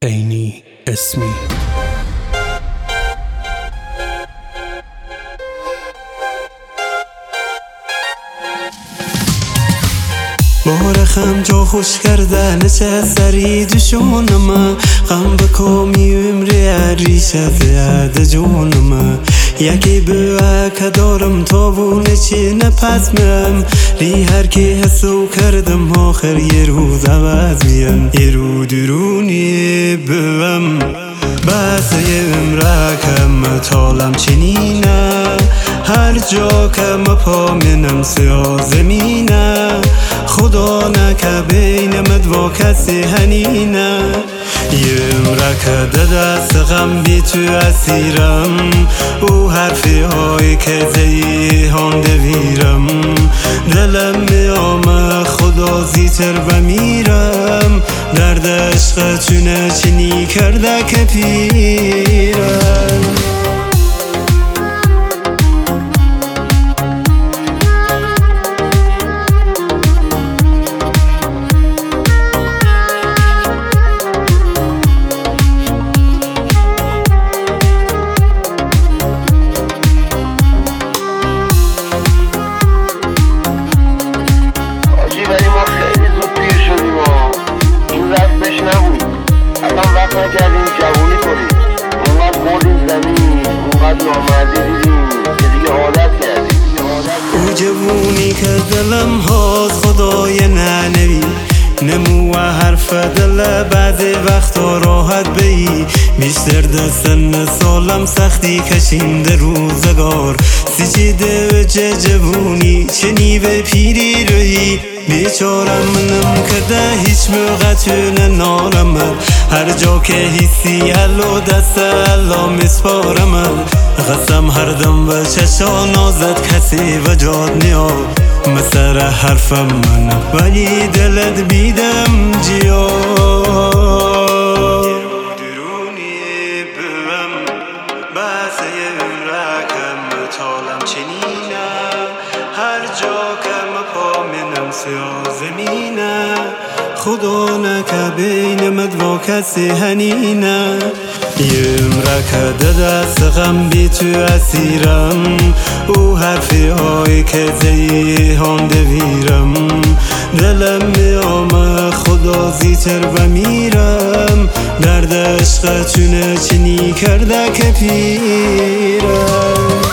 عینی اسمی بارخم جا خوش کرده نچه سری دشونم غم بکامی عمری ریشه زیاد جونم یکی بوه که دارم تابونه چی نپسمم لی هر کی حسو کردم آخر یه روز عوض بیم یه رو درونی بوم بس یه عمره که مطالم چنینه هر جا که مپامنم سیاه زمینه خدا نکه بینمت و کسی هنینه یه عمره که دست غم بی تو اسیرم او حرفی هایی که زیهان دویرم دلم میامه خدا زیتر بمیرم درد عشق چونه چنی کرده که پیرم نکردیم جوونی کنیم اونقدر بردیم زمین اونقدر نامردی دیدیم که دیگه عادت کردیم او جوونی که دلم هاست خدای ننوی نمو و حرف دل بعضی وقتا راحت بی بیشتر دستن سالم سختی کشیده روزگار سیچیده و چه جوونی چنی به پیری روی بیچارم منم که ده هیچ موقع چونه نارم هر جا که حسی الو دست الله مسپارم قسم هر دم و چشا نازد کسی و جاد نیا مسر حرفم من ولی دلت بیدم جیا درونی بوم بس یه عمرکم مطالم چنینه هر جا که مپامنم سیاه زمینه خدا نکه بینمت و کسی هنینه یه عمره که دست غم بی تو اسیرم او حرفی هایی که زیهان دویرم دلم میامه خدا زیتر بمیرم درد عشق چونه چنی کرده که پیرم